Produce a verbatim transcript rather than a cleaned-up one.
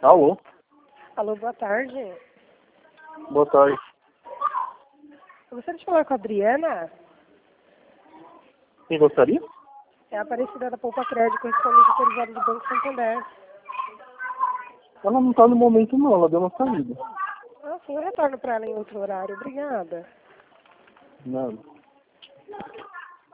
Alô? Alô, boa tarde. Boa tarde. Eu gostaria de falar com a Adriana. Quem gostaria? É a Aparecida da Poupa Crédito, correspondente autorizado do Banco Santander. Ela não tá no momento não, ela deu uma saída. Ah, sim, eu retorno para ela em outro horário. Obrigada. Nada.